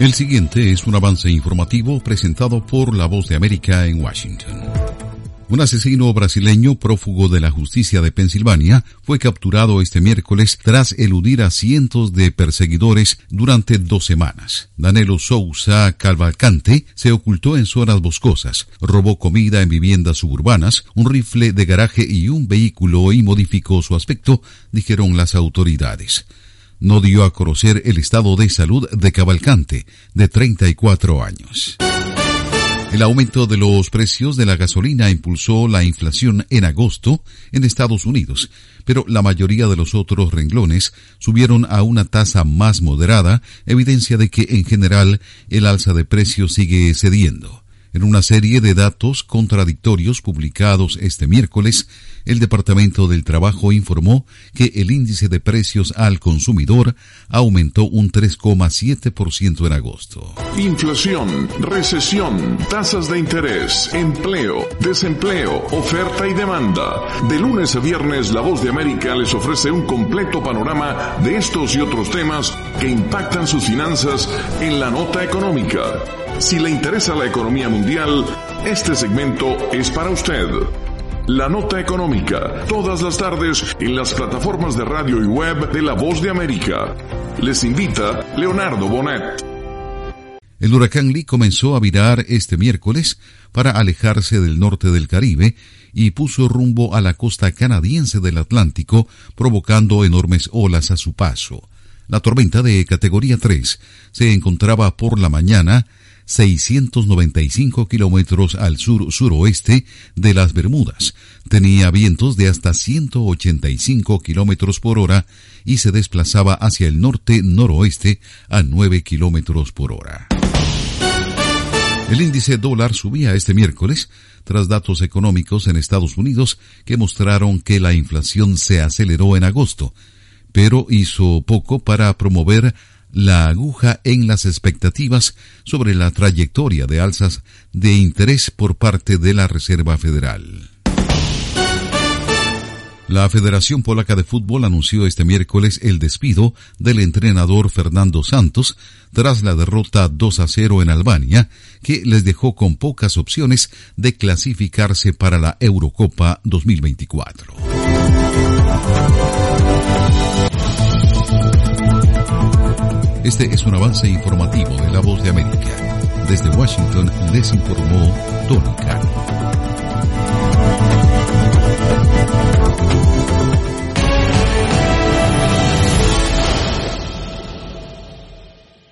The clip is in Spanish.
El siguiente es un avance informativo presentado por La Voz de América en Washington. Un asesino brasileño prófugo de la justicia de Pensilvania fue capturado este miércoles tras eludir a cientos de perseguidores durante 2 semanas. Danilo Souza Cavalcante se ocultó en zonas boscosas, robó comida en viviendas suburbanas, un rifle de garaje y un vehículo y modificó su aspecto, dijeron las autoridades. No dio a conocer el estado de salud de Cavalcante, de 34 años. El aumento de los precios de la gasolina impulsó la inflación en agosto en Estados Unidos, pero la mayoría de los otros renglones subieron a una tasa más moderada, evidencia de que en general el alza de precios sigue cediendo. En una serie de datos contradictorios publicados este miércoles, el Departamento del Trabajo informó que el índice de precios al consumidor aumentó un 3,7% en agosto. Inflación, recesión, tasas de interés, empleo, desempleo, oferta y demanda. De lunes a viernes, La Voz de América les ofrece un completo panorama de estos y otros temas que impactan sus finanzas en la nota económica. Si le interesa la economía mundial, este segmento es para usted. La Nota Económica, todas las tardes en las plataformas de radio y web de La Voz de América. Les invita Leonardo Bonet. El huracán Lee comenzó a virar este miércoles para alejarse del norte del Caribe y puso rumbo a la costa canadiense del Atlántico, provocando enormes olas a su paso. La tormenta de categoría 3 se encontraba por la mañana 695 kilómetros al sur-suroeste de las Bermudas. Tenía vientos de hasta 185 kilómetros por hora y se desplazaba hacia el norte-noroeste a 9 kilómetros por hora. El índice dólar subía este miércoles tras datos económicos en Estados Unidos que mostraron que la inflación se aceleró en agosto, pero hizo poco para promover la aguja en las expectativas sobre la trayectoria de alzas de interés por parte de la Reserva Federal. La Federación Polaca de Fútbol anunció este miércoles el despido del entrenador Fernando Santos tras la derrota 2-0 en Albania, que les dejó con pocas opciones de clasificarse para la Eurocopa 2024. Este es un avance informativo de La Voz de América. Desde Washington les informó Tony Cano.